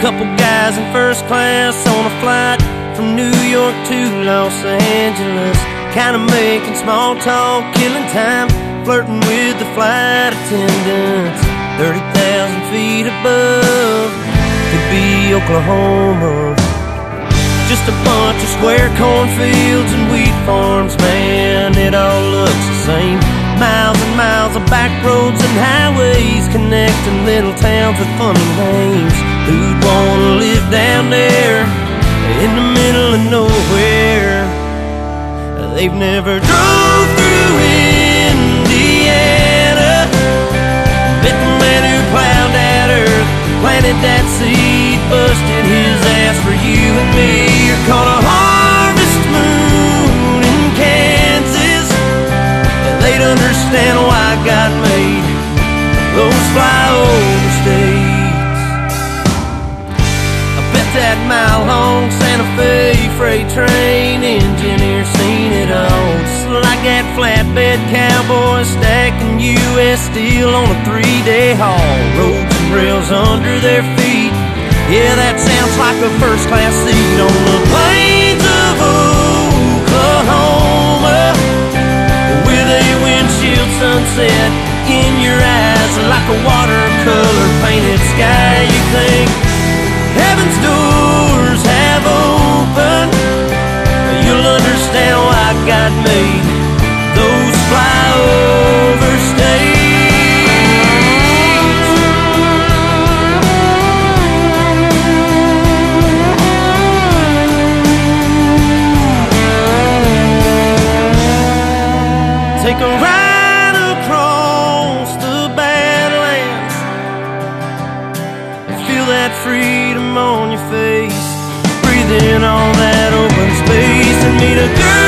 Couple guys in first class on a flight from New York to Los Angeles, kinda making small talk, killing time, flirting with the flight attendants. 30,000 feet above, could be Oklahoma. Just a bunch of square cornfields and wheat farms, man, it all looks the same. Miles and miles of back roads and highways connecting little towns with funny names. Who'd wanna live down there in the middle of nowhere? They've never drove through Indiana, met the man who plowed that earth, planted that seed, busted his ass for you and me. You're caught a harvest moon in Kansas. They'd understand why God made those flyover states. I bet that mile-long Santa Fe freight train engineer seen it all. Just like that flatbed cowboy stacking U.S. steel on a 3-day haul. Roads and rails under their feet. Yeah, that sounds like a first-class seat on the plains of Oklahoma, with a windshield sunset in your eyes, like a watercolor painted sky. You think heaven's doors have opened, you'll understand why God made those flyover states. Take a ride across the Badlands and feel that freedom on your face. Breathe in all that open space and meet a girl